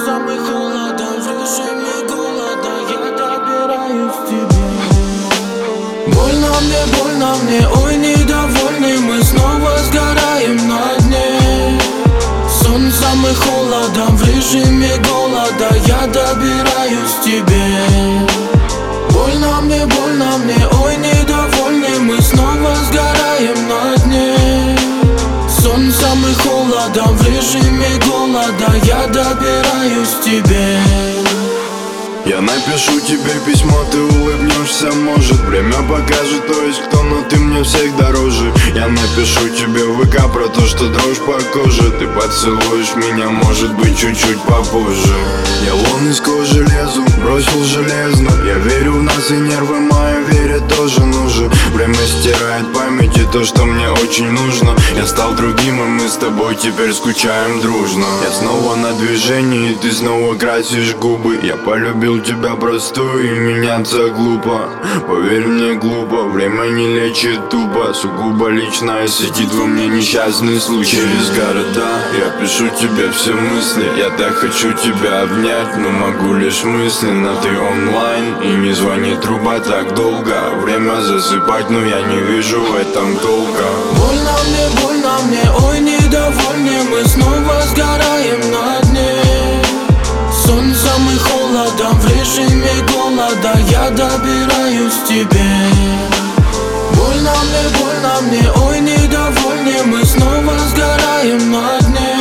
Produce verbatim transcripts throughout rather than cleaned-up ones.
Солнцем и холодом, в режиме голода я добираюсь к тебе. Больно мне, больно мне, ой, недовольны, мы снова сгораем на дне. Солнцем и холодом, в режиме голода я добираюсь к тебе. Больно мне, больно мне, ой, недовольны, мы снова сгораем на дне. Солнцем и холодом, в режиме голода я добираюсь к тебе. Я напишу тебе письмо, ты улыбнешься, может. Время покажет, то есть кто, но ты мне всех дороже. Я напишу тебе в ВК про то, что дрожь по коже. Ты поцелуешь меня, может быть, чуть-чуть попозже. Я лун из кожи лезу, бросил железно. Я верю в нас, и нервы мои верят тоже нужны. Время стирает память и то, что мне очень нужно. Я стал другим, и мы с тобой теперь скучаем дружно. Я снова на движении, и ты снова красишь губы. Я полюбил тебя простую, и меняться глупо. Поверь мне, глупо, время не лечит тупо. Сугубо личное, сидит во мне несчастный случай. Через города я пишу тебе все мысли. Я так хочу тебя обнять, но могу лишь мысленно. Ты онлайн, и не звонит труба так долго. Время засыпать, но я не вижу в этом толка. Больно мне, больно мне, ой, недовольны, мы снова сгораем на дне. Солнцем и холодом, в режиме голода я добираюсь к тебе. Больно мне, больно мне, ой, недовольны, мы снова сгораем на дне.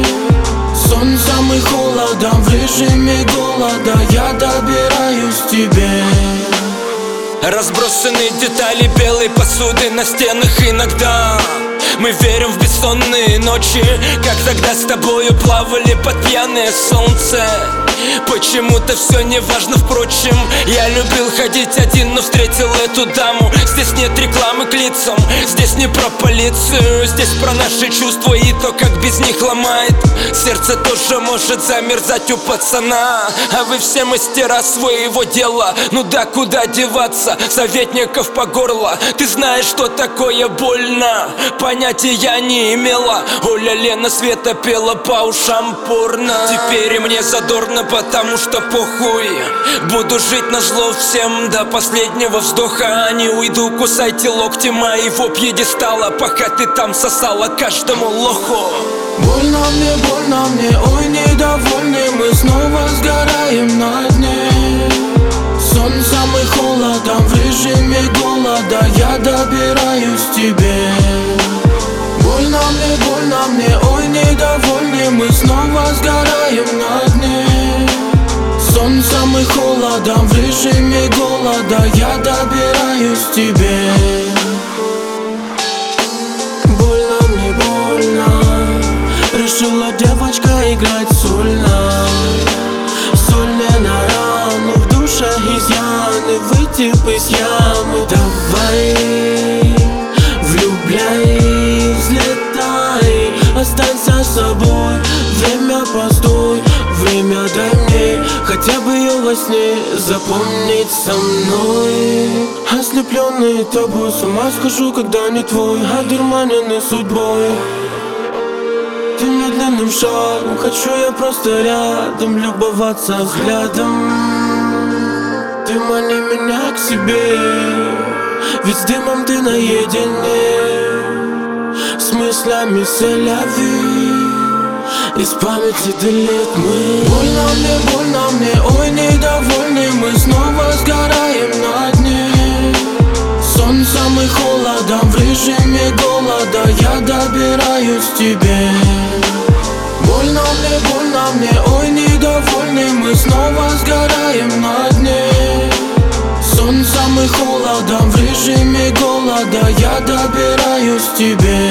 Солнцем и холодом, в режиме голода я добираюсь к тебе. Разбросаны детали белой посуды на стенах иногда. Мы верим в бессонные ночи, как тогда с тобою плавали под пьяное солнце. Почему-то все не важно, впрочем. Я любил ходить один, но встретил эту даму. Здесь нет рекламы к лицам, здесь не про полицию. Здесь про наши чувства и то, как без них ломает. Сердце тоже может замерзать у пацана. А вы все мастера своего дела. Ну да, куда деваться, советников по горло. Ты знаешь, что такое больно, понятия я не имела. Оля Лена Света пела по ушам порно. Теперь мне задорно, потому что похуй. Буду жить назло всем до последнего вздоха. А не уйду, кусайте локти моего пьедестала, пока ты там сосала каждому лоху. Больно мне, больно мне, ой, недовольны, мы снова сгораем на дне. Солнцем и холодом, в режиме голода я добираюсь к тебе. Больно мне, больно мне, ой, недовольны, мы снова сгораем на дне. Солнцем и холодом, в режиме голода я добираюсь к тебе. Больно мне, больно, решила девочка играть сольно. Соль на рану, в душе изъяны, выйти из ямы. Давай, влюбляй, взлетай, останься собой. Время постой, время дай мне хотя бы ее во сне запомнить со мной. Ослепленный тобой, с ума схожу, когда не твой, одурманенный судьбой. Ты медленным шагом, хочу я просто рядом любоваться взглядом. Ты мани меня к себе, ведь с дымом ты наедине. С мыслями селяви, из памяти делит мы. Больно мне, больно мне, ой, недовольны, мы снова сгораем на дне. Солнцем и холодом, в режиме голода я добираюсь к тебе. Больно мне, больно мне, ой, недовольны, мы снова сгораем на дне. Солнцем и холодом, в режиме голода я добираюсь к тебе.